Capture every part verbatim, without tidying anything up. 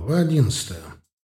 Глава одиннадцатая.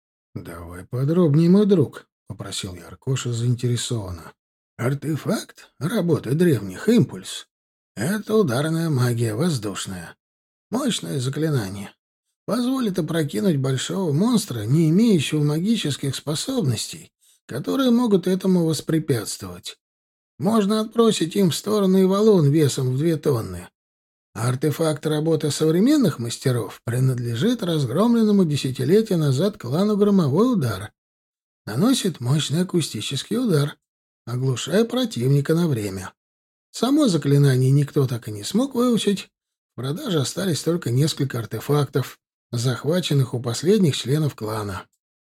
«Давай подробнее, мой друг», — попросил я Аркоша заинтересованно. «Артефакт работы древних, импульс. Это ударная магия, воздушная. Мощное заклинание. Позволит опрокинуть большого монстра, не имеющего магических способностей, которые могут этому воспрепятствовать. Можно отбросить им в сторону и валун весом в две тонны. А артефакт работы современных мастеров принадлежит разгромленному десятилетия назад клану Громовой Удар. Наносит мощный акустический удар, оглушая противника на время. Само заклинание никто так и не смог выучить. В продаже остались только несколько артефактов, захваченных у последних членов клана.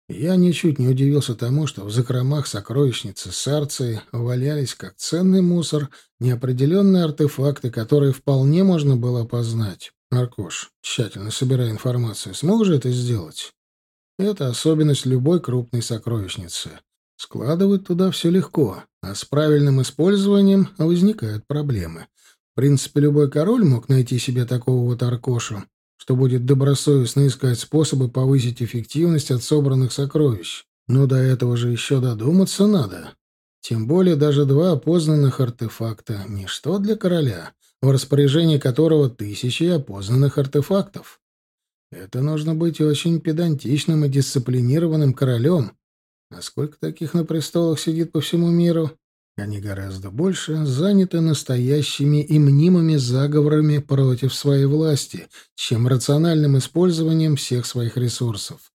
Я ничуть не удивился тому, что в закромах сокровищницы Сарции валялись как ценный мусор неопределенные артефакты, которые вполне можно было опознать. Аркош, тщательно собирая информацию, смог же это сделать? Это особенность любой крупной сокровищницы. Складывать туда все легко, а с правильным использованием возникают проблемы. В принципе, любой король мог найти себе такого вот Аркошу, что будет добросовестно искать способы повысить эффективность от собранных сокровищ. Но до этого же еще додуматься надо. Тем более даже два опознанных артефакта — ничто для короля, в распоряжении которого тысячи опознанных артефактов. Это нужно быть очень педантичным и дисциплинированным королем. А сколько таких на престолах сидит по всему миру? Они гораздо больше заняты настоящими и мнимыми заговорами против своей власти, чем рациональным использованием всех своих ресурсов.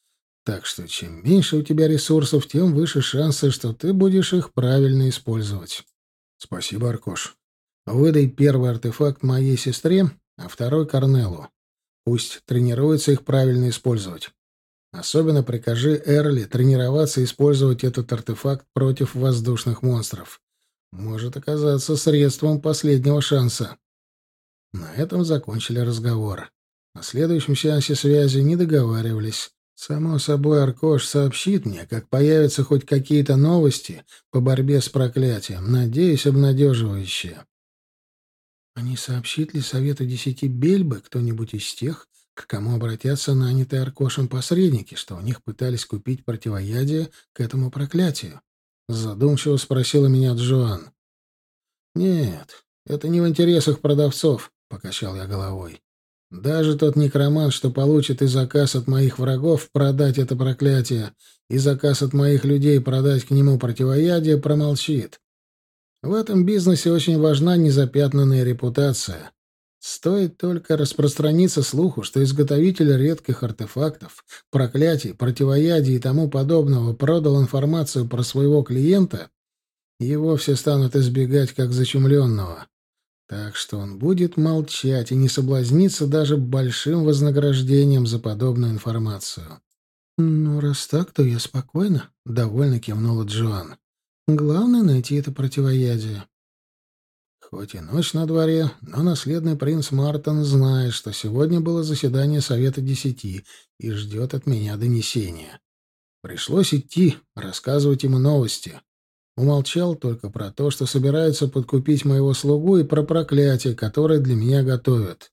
Так что чем меньше у тебя ресурсов, тем выше шансы, что ты будешь их правильно использовать. Спасибо, Аркош. Выдай первый артефакт моей сестре, а второй — Корнелу. Пусть тренируется их правильно использовать. Особенно прикажи Эрли тренироваться использовать этот артефакт против воздушных монстров. Может оказаться средством последнего шанса. На этом закончили разговор. На следующем сеансе связи не договаривались. Само собой, Аркош сообщит мне, как появятся хоть какие-то новости по борьбе с проклятием. Надеюсь, обнадеживающие. А не сообщит ли Совету Десяти Бельбы кто-нибудь из тех, к кому обратятся нанятые Аркошем посредники, что у них пытались купить противоядие к этому проклятию? Задумчиво спросила меня Джоан. «Нет, это не в интересах продавцов», — покачал я головой. «Даже тот некромант, что получит и заказ от моих врагов продать это проклятие, и заказ от моих людей продать к нему противоядие, промолчит. В этом бизнесе очень важна незапятнанная репутация. Стоит только распространиться слуху, что изготовитель редких артефактов, проклятий, противоядий и тому подобного продал информацию про своего клиента, его все станут избегать как зачумленного. Так что он будет молчать и не соблазнится даже большим вознаграждением за подобную информацию». «Ну, раз так, то я спокойна», — довольно кивнула Джоан. «Главное — найти это противоядие». Хоть и ночь на дворе, но наследный принц Мартон знает, что сегодня было заседание Совета Десяти и ждет от меня донесения. Пришлось идти, рассказывать ему новости. Умолчал только про то, что собирается подкупить моего слугу, и про проклятие, которое для меня готовят.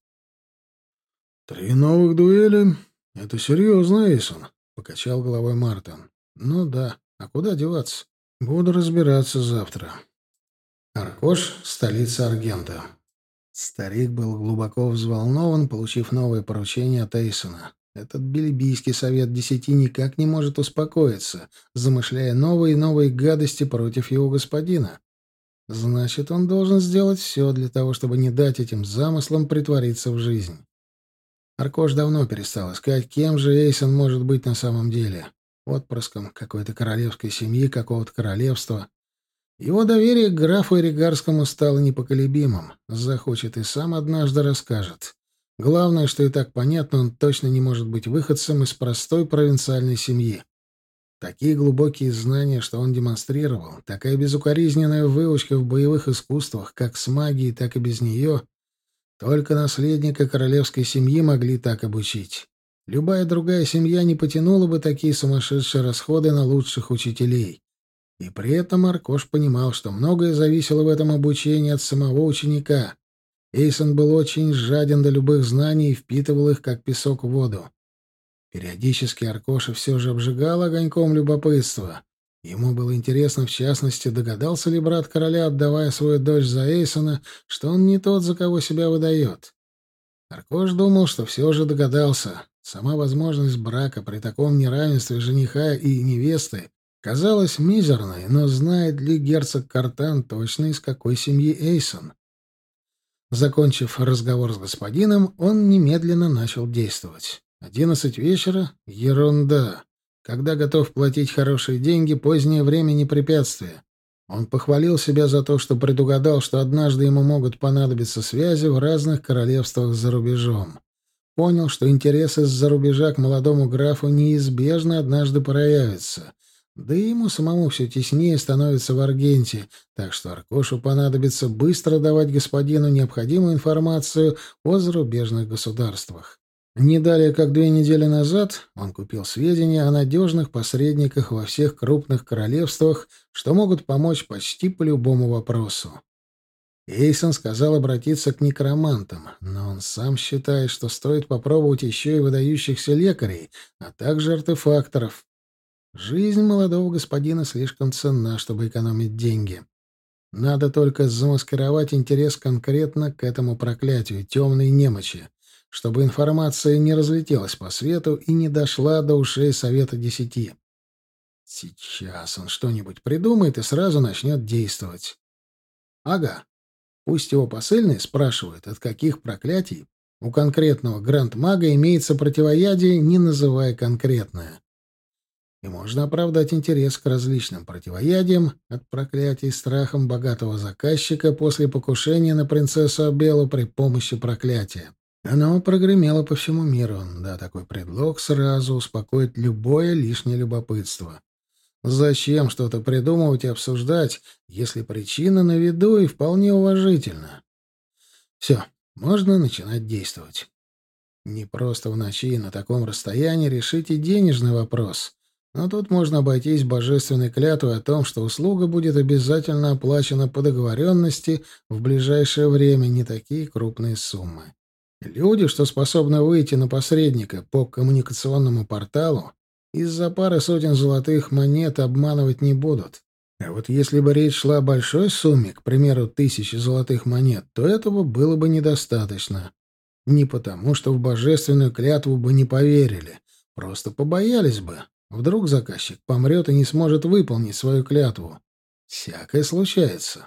«Три новых дуэли? Это серьезно, Эйсон», — покачал головой Мартон. «Ну да, а куда деваться? Буду разбираться завтра». Аркош, столица Аргента. Старик был глубоко взволнован, получив новое поручение от Эйсона. Этот бельбийский совет десяти никак не может успокоиться, замышляя новые и новые гадости против его господина. Значит, он должен сделать все для того, чтобы не дать этим замыслам притвориться в жизнь. Аркош давно перестал искать, кем же Эйсон может быть на самом деле. Отпрыском какой-то королевской семьи, какого-то королевства. Его доверие к графу Эригарскому стало непоколебимым. Захочет и сам однажды расскажет. Главное, что и так понятно, он точно не может быть выходцем из простой провинциальной семьи. Такие глубокие знания, что он демонстрировал, такая безукоризненная выучка в боевых искусствах, как с магией, так и без нее, только наследника королевской семьи могли так обучить. Любая другая семья не потянула бы такие сумасшедшие расходы на лучших учителей. И при этом Аркош понимал, что многое зависело в этом обучении от самого ученика. Эйсон был очень жаден до любых знаний и впитывал их, как песок в воду. Периодически Аркоша все же обжигал огоньком любопытства. Ему было интересно, в частности, догадался ли брат короля, отдавая свою дочь за Эйсона, что он не тот, за кого себя выдает. Аркош думал, что все же догадался. Сама возможность брака при таком неравенстве жениха и невесты казалась мизерной, но знает ли герцог Картан точно, из какой семьи Эйсон? Закончив разговор с господином, он немедленно начал действовать. Одиннадцать вечера — ерунда. Когда готов платить хорошие деньги, позднее время не препятствие. Он похвалил себя за то, что предугадал, что однажды ему могут понадобиться связи в разных королевствах за рубежом. Понял, что интерес из-за рубежа к молодому графу неизбежно однажды проявится. Да и ему самому все теснее становится в Аргенте, так что Аркошу понадобится быстро давать господину необходимую информацию о зарубежных государствах. Не далее, как две недели назад, он купил сведения о надежных посредниках во всех крупных королевствах, что могут помочь почти по любому вопросу. Эйсон сказал обратиться к некромантам, но он сам считает, что стоит попробовать еще и выдающихся лекарей, а также артефакторов. Жизнь молодого господина слишком ценна, чтобы экономить деньги. Надо только замаскировать интерес конкретно к этому проклятию темной немочи, чтобы информация не разлетелась по свету и не дошла до ушей Совета Десяти. Сейчас он что-нибудь придумает и сразу начнет действовать. Ага, пусть его посыльный спрашивает, от каких проклятий у конкретного гранд-мага имеется противоядие, не называя конкретное. И можно оправдать интерес к различным противоядиям от проклятий страхом богатого заказчика после покушения на принцессу Абеллу при помощи проклятия. Оно прогремело по всему миру. Да, такой предлог сразу успокоит любое лишнее любопытство. Зачем что-то придумывать и обсуждать, если причина на виду и вполне уважительна? Все, можно начинать действовать. Не просто в ночи на таком расстоянии решить и денежный вопрос. Но тут можно обойтись божественной клятвой о том, что услуга будет обязательно оплачена по договоренности в ближайшее время, не такие крупные суммы. Люди, что способны выйти на посредника по коммуникационному порталу, из-за пары сотен золотых монет обманывать не будут. А вот если бы речь шла о большой сумме, к примеру, тысячи золотых монет, то этого было бы недостаточно. Не потому, что в божественную клятву бы не поверили, просто побоялись бы. Вдруг заказчик помрет и не сможет выполнить свою клятву. Всякое случается.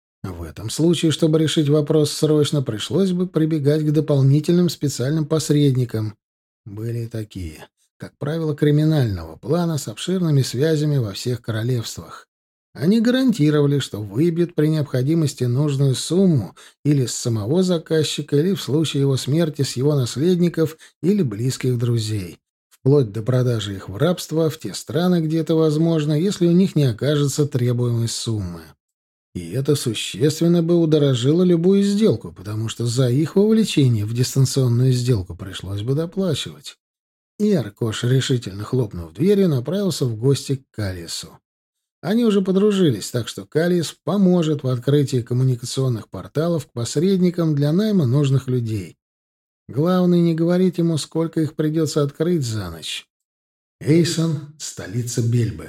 В этом случае, чтобы решить вопрос срочно, пришлось бы прибегать к дополнительным специальным посредникам. Были и такие, как правило, криминального плана с обширными связями во всех королевствах. Они гарантировали, что выбьют при необходимости нужную сумму или с самого заказчика, или в случае его смерти с его наследников или близких друзей. Вплоть до продажи их в рабство в те страны, где это возможно, если у них не окажется требуемой суммы. И это существенно бы удорожило любую сделку, потому что за их вовлечение в дистанционную сделку пришлось бы доплачивать. И Аркош, решительно хлопнув дверью, направился в гости к Калиесу. Они уже подружились, так что Калиес поможет в открытии коммуникационных порталов к посредникам для найма нужных людей. Главное не говорить ему, сколько их придется открыть за ночь. Эйсон — столица Бельбы.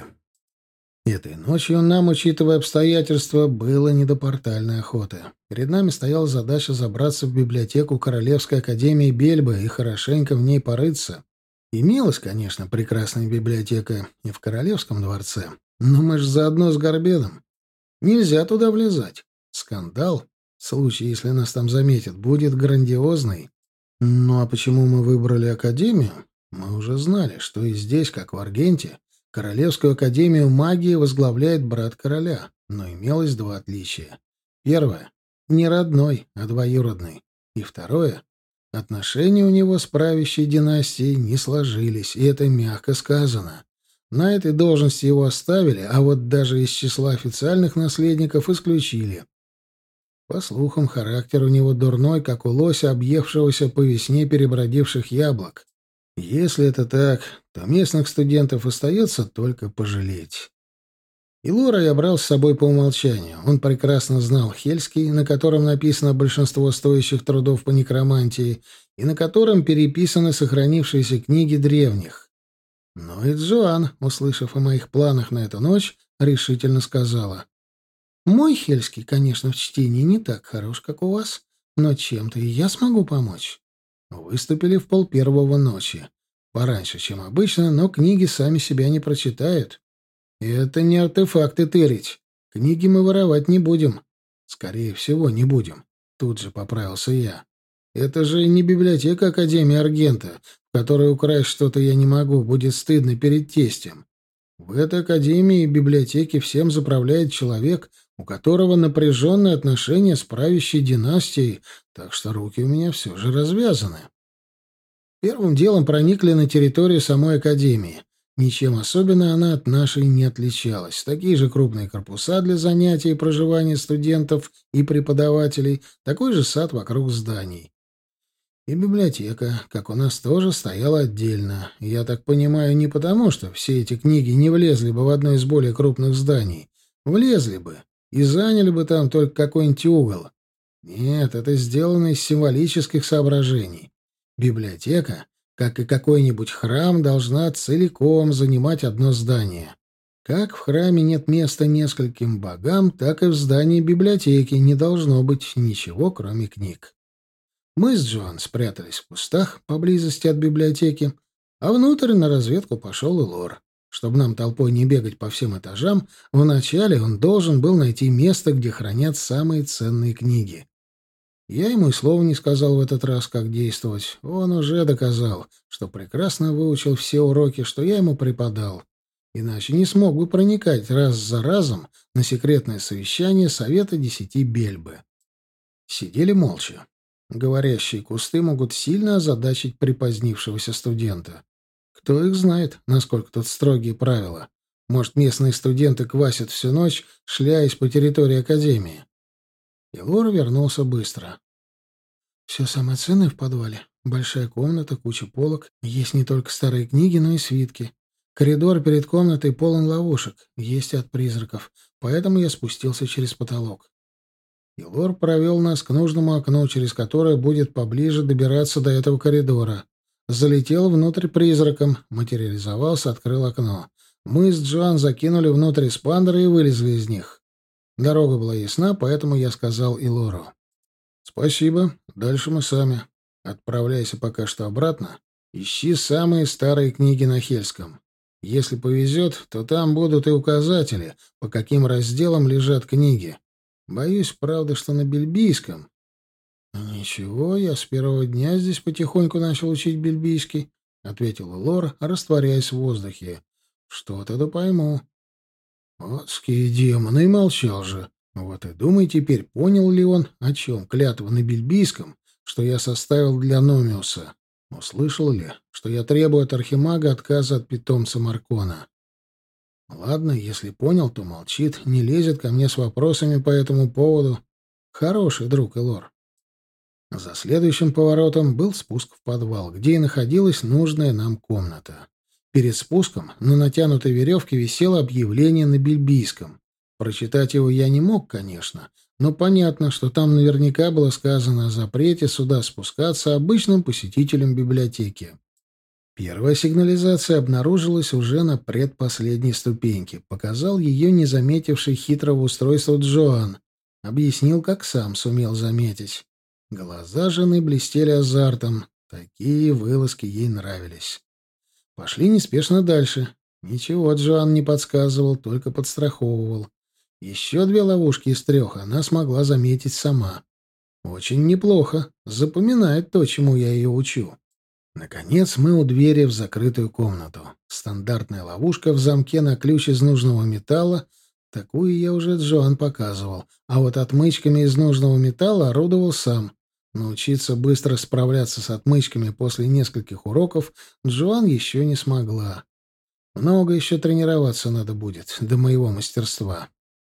Этой ночью нам, учитывая обстоятельства, было не до портальной охоты. Перед нами стояла задача забраться в библиотеку Королевской академии Бельбы и хорошенько в ней порыться. Имелась, конечно, прекрасная библиотека и в Королевском дворце, но мы же заодно с Горбедом. Нельзя туда влезать. Скандал, в случае, если нас там заметят, будет грандиозный. Ну а почему мы выбрали академию? Мы уже знали, что и здесь, как в Аргенте, Королевскую академию магии возглавляет брат короля, но имелось два отличия. Первое — не родной, а двоюродный. И второе — отношения у него с правящей династией не сложились, и это мягко сказано. На этой должности его оставили, а вот даже из числа официальных наследников исключили. По слухам, характер у него дурной, как у лося, объевшегося по весне перебродивших яблок. Если это так, то местных студентов остается только пожалеть. И Лора я брал с собой по умолчанию. Он прекрасно знал хельский, на котором написано большинство стоящих трудов по некромантии, и на котором переписаны сохранившиеся книги древних. Но и Джоан, услышав о моих планах на эту ночь, решительно сказала: «Мой хельский, конечно, в чтении не так хорош, как у вас, но чем-то и я смогу помочь». Выступили в полпервого ночи. Пораньше, чем обычно, но книги сами себя не прочитают. И это не артефакты тырить. Книги мы воровать не будем. Скорее всего, не будем. Тут же поправился я. Это же не библиотека Академии Аргента, в которой украсть что-то я не могу, будет стыдно перед тестем. В этой академии и библиотеке всем заправляет человек, у которого напряженные отношения с правящей династией, так что руки у меня все же развязаны. Первым делом проникли на территорию самой академии. Ничем особенно она от нашей не отличалась. Такие же крупные корпуса для занятий и проживания студентов и преподавателей, такой же сад вокруг зданий. И библиотека, как у нас, тоже стояла отдельно. Я так понимаю, не потому, что все эти книги не влезли бы в одно из более крупных зданий. Влезли бы и заняли бы там только какой-нибудь угол. Нет, это сделано из символических соображений. Библиотека, как и какой-нибудь храм, должна целиком занимать одно здание. Как в храме нет места нескольким богам, так и в здании библиотеки не должно быть ничего, кроме книг. Мы с Джоан спрятались в кустах поблизости от библиотеки, а внутрь на разведку пошел и Лор. Чтобы нам толпой не бегать по всем этажам, вначале он должен был найти место, где хранят самые ценные книги. Я ему и слова не сказал в этот раз, как действовать. Он уже доказал, что прекрасно выучил все уроки, что я ему преподал. Иначе не смог бы проникать раз за разом на секретное совещание Совета Десяти Бельбы. Сидели молча. Говорящие кусты могут сильно озадачить припозднившегося студента. Кто их знает, насколько тут строгие правила. Может, местные студенты квасят всю ночь, шляясь по территории академии. И Лора вернулся быстро. «Все самое ценное в подвале. Большая комната, куча полок. Есть не только старые книги, но и свитки. Коридор перед комнатой полон ловушек. Есть от призраков. Поэтому я спустился через потолок». И Лор провел нас к нужному окну, через которое будет поближе добираться до этого коридора. Залетел внутрь призраком, материализовался, открыл окно. Мы с Джоан закинули внутрь эспандеры и вылезли из них. Дорога была ясна, поэтому я сказал и Лору: «Спасибо, дальше мы сами. Отправляйся пока что обратно. Ищи самые старые книги на хельском. Если повезет, то там будут и указатели, по каким разделам лежат книги. Боюсь, правда, что на бельбийском». «Ничего, я с первого дня здесь потихоньку начал учить бельбийский», — ответила Лора, растворяясь в воздухе. «Что-то да пойму». «Адские демоны!» — и молчал же. Вот и думай теперь, понял ли он, о чем клятва на бельбийском, что я составил для Номиуса. Услышал ли, что я требую от архимага отказа от питомца Маркона. Ладно, если понял, то молчит, не лезет ко мне с вопросами по этому поводу. Хороший друг Элор. За следующим поворотом был спуск в подвал, где и находилась нужная нам комната. Перед спуском на натянутой веревке висело объявление на бельбийском. Прочитать его я не мог, конечно, но понятно, что там наверняка было сказано о запрете сюда спускаться обычным посетителям библиотеки. Первая сигнализация обнаружилась уже на предпоследней ступеньке. Показал ее не заметивший хитрого устройства Джоан. Объяснил, как сам сумел заметить. Глаза жены блестели азартом. Такие вылазки ей нравились. Пошли неспешно дальше. Ничего Джоан не подсказывал, только подстраховывал. Еще две ловушки из трех она смогла заметить сама. Очень неплохо. Запоминает то, чему я ее учу. Наконец мы у двери в закрытую комнату. Стандартная ловушка в замке на ключ из нужного металла. Такую я уже Джоан показывал. А вот отмычками из нужного металла орудовал сам. Научиться быстро справляться с отмычками после нескольких уроков Джоан еще не смогла. Много еще тренироваться надо будет до моего мастерства.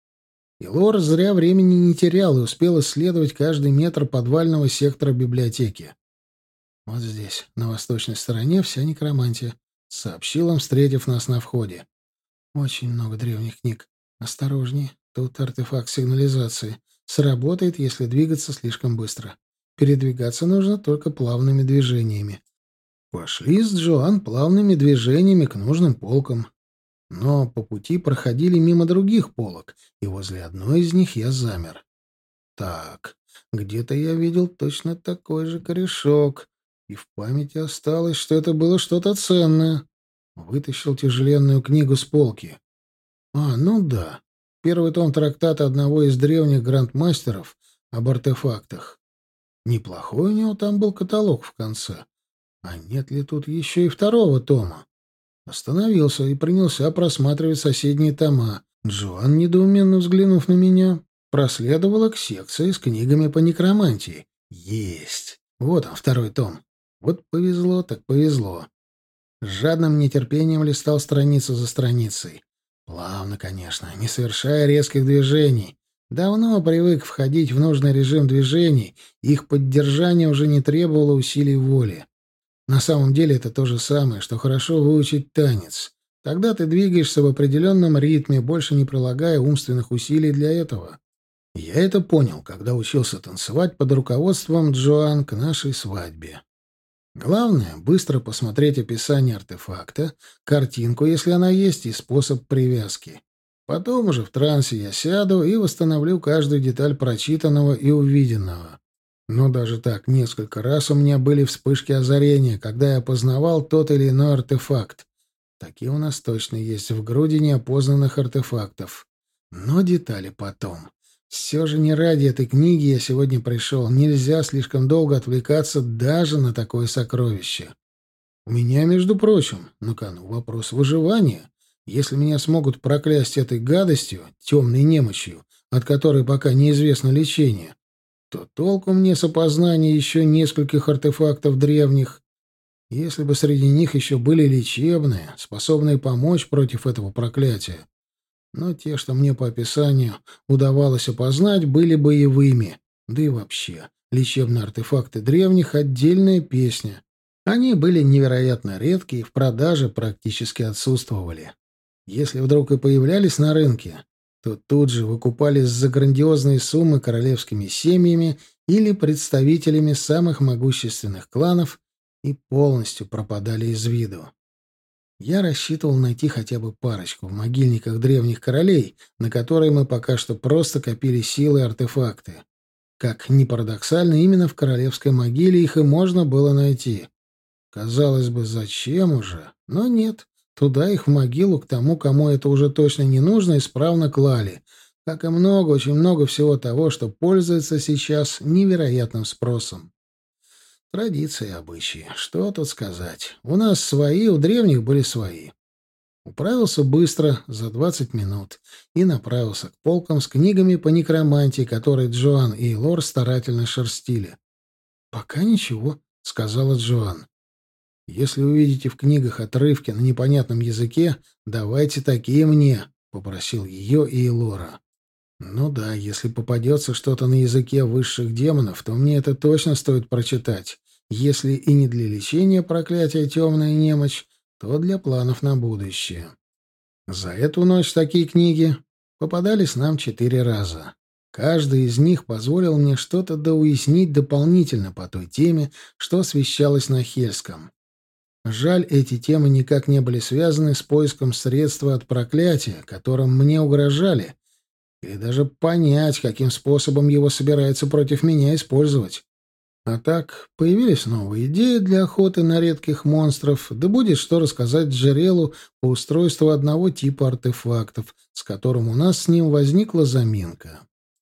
И Лор зря времени не терял и успел исследовать каждый метр подвального сектора библиотеки. «Вот здесь, на восточной стороне, вся некромантия», — сообщил он, встретив нас на входе. «Очень много древних книг. Осторожней, тут артефакт сигнализации. Сработает, если двигаться слишком быстро. Передвигаться нужно только плавными движениями. Пошли с Джоан плавными движениями к нужным полкам. Но по пути проходили мимо других полок, и возле одной из них я замер. Так, где-то я видел точно такой же корешок, и в памяти осталось, что это было что-то ценное. Вытащил тяжеленную книгу с полки. А, ну да. Первый том трактата одного из древних грандмастеров об артефактах. Неплохой у него там был каталог в конце. А нет ли тут еще и второго тома? Остановился и принялся просматривать соседние тома. Джоан, недоуменно взглянув на меня, проследовала к секции с книгами по некромантии. Есть! Вот он, второй том. Вот повезло так повезло. С жадным нетерпением листал страницу за страницей. Плавно, конечно, не совершая резких движений. Давно привык входить в нужный режим движений, их поддержание уже не требовало усилий воли. На самом деле это то же самое, что хорошо выучить танец. Тогда ты двигаешься в определенном ритме, больше не прилагая умственных усилий для этого. Я это понял, когда учился танцевать под руководством Джоан к нашей свадьбе. Главное — быстро посмотреть описание артефакта, картинку, если она есть, и способ привязки. Потом уже в трансе я сяду и восстановлю каждую деталь прочитанного и увиденного. Но даже так, несколько раз у меня были вспышки озарения, когда я опознавал тот или иной артефакт. Такие у нас точно есть в груди неопознанных артефактов. Но детали потом. Все же не ради этой книги я сегодня пришел. Нельзя слишком долго отвлекаться даже на такое сокровище. У меня, между прочим, на кону вопрос выживания. Если меня смогут проклясть этой гадостью, темной немощью, от которой пока неизвестно лечение, то толку мне с опознания еще нескольких артефактов древних. Если бы среди них еще были лечебные, способные помочь против этого проклятия. Но те, что мне по описанию удавалось опознать, были боевыми. Да и вообще, лечебные артефакты древних — отдельная песня. Они были невероятно редкие и в продаже практически отсутствовали. Если вдруг и появлялись на рынке, то тут же выкупались за грандиозные суммы королевскими семьями или представителями самых могущественных кланов и полностью пропадали из виду. Я рассчитывал найти хотя бы парочку в могильниках древних королей, на которые мы пока что просто копили силы и артефакты. Как ни парадоксально, именно в королевской могиле их и можно было найти. Казалось бы, зачем уже? Но нет. Туда их в могилу к тому, кому это уже точно не нужно, исправно клали. Как и много, очень много всего того, что пользуется сейчас невероятным спросом. Традиции, обычаи. Что тут сказать? У нас свои, у древних были свои. Управился быстро, за двадцать минут, и направился к полкам с книгами по некромантии, которые Джоан и Лор старательно шерстили. «Пока ничего», — сказала Джоан. «Если увидите в книгах отрывки на непонятном языке, давайте такие мне», — попросил ее и Лора. «Ну да, если попадется что-то на языке высших демонов, то мне это точно стоит прочитать. Если и не для лечения проклятия темная немочь, то для планов на будущее». За эту ночь такие книги попадались нам четыре раза. Каждый из них позволил мне что-то доуяснить дополнительно по той теме, что освещалось на Хельском. Жаль, эти темы никак не были связаны с поиском средства от проклятия, которым мне угрожали, или даже понять, каким способом его собираются против меня использовать. А так, появились новые идеи для охоты на редких монстров, да будет что рассказать Джерелу по устройству одного типа артефактов, с которым у нас с ним возникла заминка.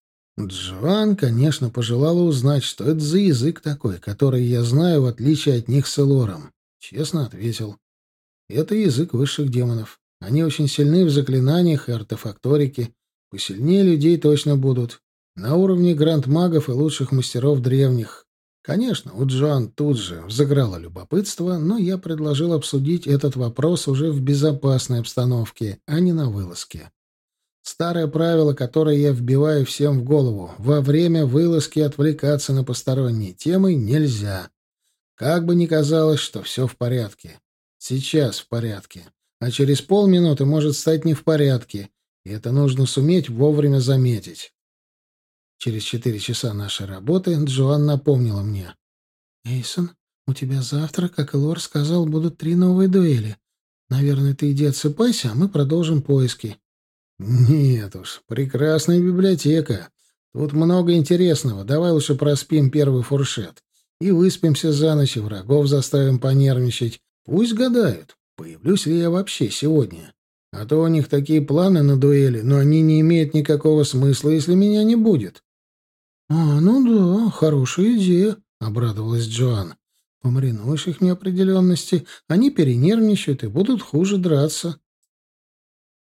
Джоан, конечно, пожелала узнать, что это за язык такой, который я знаю, в отличие от них с Элором. Честно ответил. Это язык высших демонов. Они очень сильны в заклинаниях и артефакторике. Посильнее людей точно будут. На уровне гранд-магов и лучших мастеров древних. Конечно, у Джоан тут же взыграло любопытство, но я предложил обсудить этот вопрос уже в безопасной обстановке, а не на вылазке. Старое правило, которое я вбиваю всем в голову: во время вылазки отвлекаться на посторонние темы нельзя. Как бы ни казалось, что все в порядке. Сейчас в порядке. А через полминуты может стать не в порядке. И это нужно суметь вовремя заметить. Через четыре часа нашей работы Джоан напомнила мне. «Эйсон, у тебя завтра, как и Лор сказал, будут три новые дуэли. Наверное, ты иди отсыпайся, а мы продолжим поиски». «Нет уж, прекрасная библиотека. Тут много интересного. Давай лучше проспим первый фуршет. И выспимся за ночь, и врагов заставим понервничать. Пусть гадают, появлюсь ли я вообще сегодня. А то у них такие планы на дуэли, но они не имеют никакого смысла, если меня не будет». «А, ну да, хорошая идея», — обрадовалась Джоан. «Помаринуешь их неопределенности, они перенервничают и будут хуже драться».